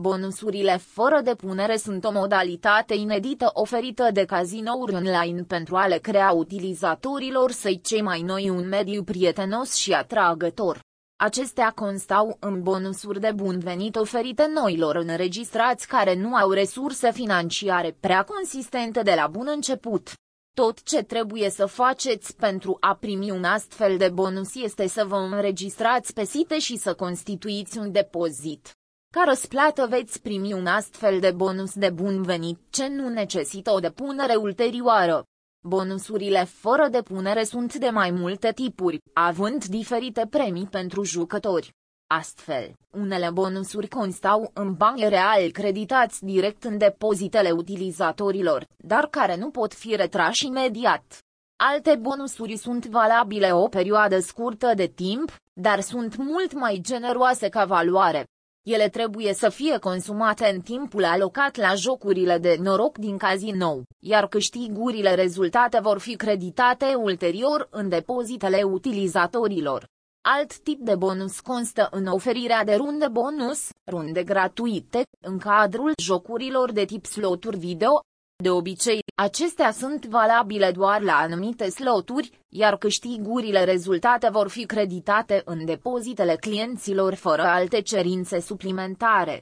Bonusurile fără depunere sunt o modalitate inedită oferită de cazinouri online pentru a le crea utilizatorilor săi cei mai noi un mediu prietenos și atragător. Acestea constau în bonusuri de bun venit oferite noilor înregistrați care nu au resurse financiare prea consistente de la bun început. Tot ce trebuie să faceți pentru a primi un astfel de bonus este să vă înregistrați pe site și să constituiți un depozit. Ca răsplată veți primi un astfel de bonus de bun venit ce nu necesită o depunere ulterioară. Bonusurile fără depunere sunt de mai multe tipuri, având diferite premii pentru jucători. Astfel, unele bonusuri constau în bani reali creditați direct în depozitele utilizatorilor, dar care nu pot fi retrași imediat. Alte bonusuri sunt valabile o perioadă scurtă de timp, dar sunt mult mai generoase ca valoare. Ele trebuie să fie consumate în timpul alocat la jocurile de noroc din cazinou, iar câștigurile rezultate vor fi creditate ulterior în depozitele utilizatorilor. Alt tip de bonus constă în oferirea de runde bonus, runde gratuite, în cadrul jocurilor de tip sloturi video. De obicei, acestea sunt valabile doar la anumite sloturi, iar câștigurile rezultate vor fi creditate în depozitele clienților fără alte cerințe suplimentare.